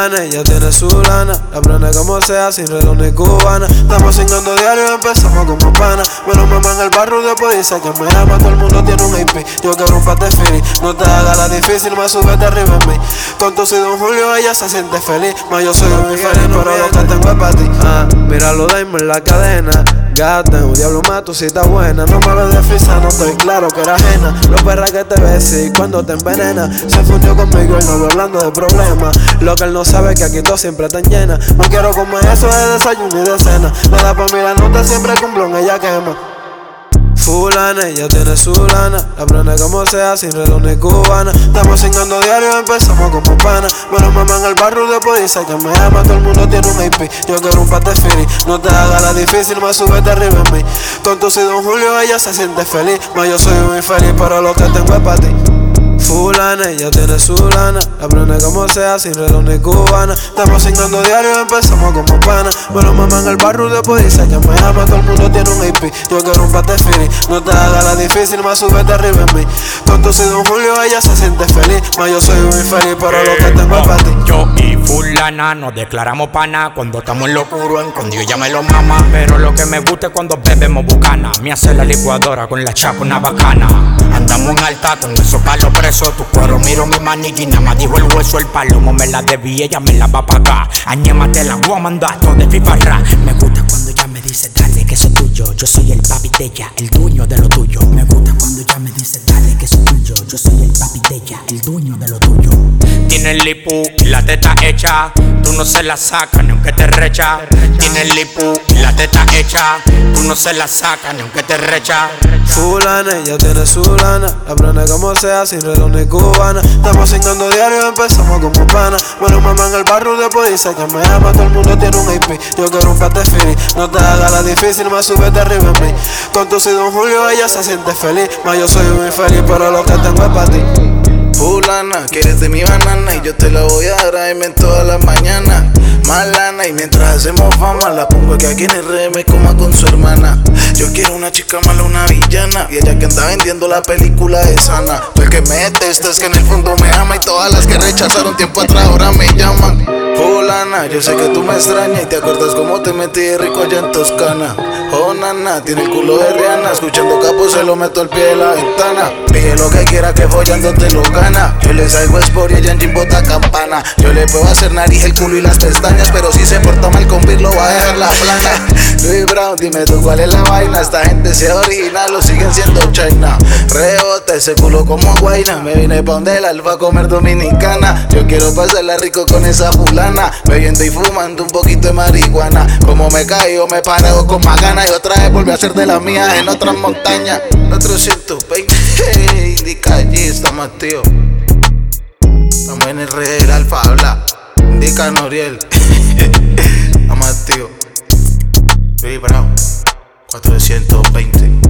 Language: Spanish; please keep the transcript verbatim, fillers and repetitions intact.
Fulana, ella tiene su lana, la prende como sea, sin reloj ni cubana. Estamos cingando diario y empezamos como pana. Me lo mamá en el barrio, después dice que me ama. Todo el mundo tiene un I P, yo quiero un pate free. No te hagas la difícil, más súbete arriba en mí. Con tu y Don Julio ella se siente feliz, mas yo soy muy feliz, pero lo que tengo es para ti. Ah, mira lo Daimon en la cadena. Gata, un diablo más, tu cita buena. No me lo de frisa, no estoy claro que era ajena. Lo perra que te ves y cuando te envenena. Se fundió conmigo y no voy hablando de problemas. Lo que él no sabe es que aquí todo siempre te llena. No quiero comer eso de desayuno y de cena. Nada pa' mí la nota siempre cumple, ella quema. Fulana, ella tiene su lana, la prende como sea, sin reloj ni cubana. Estamos cingando diario, empezamos como pana. Me lo mamá en el barrio, después dice que me ama. Todo el mundo tiene un I P, yo quiero un pate free. No te hagas la difícil, más súbete arriba en mí. Con tu y Don Julio ella se siente feliz, mas yo soy muy feliz, pero lo que tengo es para ti. Fulana, ella tiene su lana, la prende como sea, sin reloj ni cubana. Estamos cingando diario, empezamos como pana. Me lo mamá en el barrio, después dice que me ama. Todo el mundo tiene un I P, yo quiero un pate free. No te hagas la difícil, más súbete arriba en mí. Con tu y Don Julio ella se siente feliz, mas yo soy muy feliz, pero lo que tengo es para ti. Yo y Fulana nos declaramos pana cuando estamos en lo oscuro, escondido ella me lo mama. Pero lo que me gusta es cuando bebemos bucana. Me hace la licuadora con la chapa una bacana. Andamos en alta con esos palos presos. Tu cuero miro mi maniquí, nada más dijo el hueso, el palomo me la debí, ella me la va a pagar. Añema te la voy a mandar, todo de fibarra. Me gusta cuando ella me dice dale que eso es tuyo. Yo soy el papi de ella, el dueño de lo tuyo. Me gusta cuando ella me dice dale que eso es tuyo. Yo soy el papi de ella, el dueño de lo tuyo. Tiene el lipu y la teta hecha, tú no se la sacas ni aunque te recha. Tiene el lipu y la teta hecha, tú no se la sacas ni aunque te recha. Fulana, ella tiene su lana, la prende como sea, sin reloj ni cubana. Estamos cingando diario, empezamos como pana. Me lo mamá en el barrio, después dice que me ama. Todo el mundo tiene un I P, yo quiero un pate free. No te hagas la difícil, más súbete arriba en mí. Con tu y Don Julio ella se siente feliz, mas yo soy muy feliz, pero lo que tengo es para ti. Fulana, quieres de mi banana y yo te la voy a dar en todas las mañanas. Más lana y mientras hacemos fama la pongo que aquí en el R me coma con su hermana. Yo quiero una chica mala, una villana, y ella que anda vendiendo la película de Sana. Tú el que me detesta es que en el fondo me ama, y todas las que rechazaron tiempo atrás ahora me llaman. Fulana, yo sé que tú me extrañas y te acuerdas cómo te metí rico allá en Toscana. Oh nana, tiene el culo de Rihanna, escuchando capo se lo meto al pie de la ventana. Pide lo que quiera que follando te lo gana. Yo le salgo sport y ella en bota campana. Yo le puedo hacer nariz, el culo y las pestañas, pero si se porta mal con Vir lo va a dejar la plana. Louis Brown, dime tú cuál es la vaina. Esta gente sea original o siguen siendo China. Rebota ese culo como guayna. Me vine pa' donde el alfa a comer dominicana. Yo quiero pasarla rico con esa fulana, bebiendo y fumando un poquito de marihuana. Como me caigo me pareo con más ganas, y otra vez volví a hacer de las mías en otras montañas. cuatrocientos veinte, hey, indica allí, estamos tío. Estamos en el rey del alfa, habla. Indica Noriel. Estamos tío. Louis Brown, cuatrocientos veinte.